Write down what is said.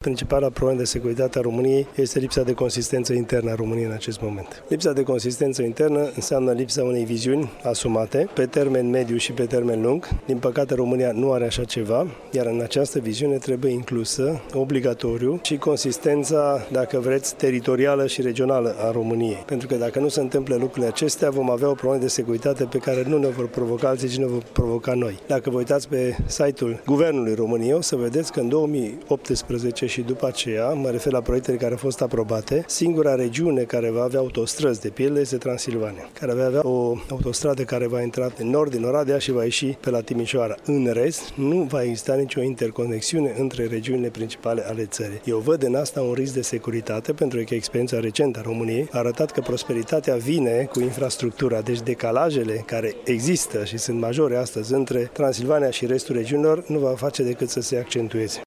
Principala problemă de securitate a României este lipsa de consistență internă a României în acest moment. Lipsa de consistență internă înseamnă lipsa unei viziuni asumate pe termen mediu și pe termen lung. Din păcate, România nu are așa ceva, iar în această viziune trebuie inclusă obligatoriu și consistența, dacă vreți, teritorială și regională a României. Pentru că dacă nu se întâmplă lucrurile acestea, vom avea o problemă de securitate pe care nu ne vor provoca alții, ci ne vor provoca noi. Dacă vă uitați pe site-ul Guvernului României, o să vedeți că în 2018 și după aceea, mă refer la proiectele care au fost aprobate, singura regiune care va avea autostrăzi de pildă este Transilvania, care va avea o autostradă care va intra în nord din Oradea și va ieși pe la Timișoara. În rest, nu va exista nicio interconexiune între regiunile principale ale țării. Eu văd în asta un risc de securitate, pentru că experiența recentă a României a arătat că prosperitatea vine cu infrastructura, deci decalajele care există și sunt majore astăzi între Transilvania și restul regiunilor nu va face decât să se accentueze.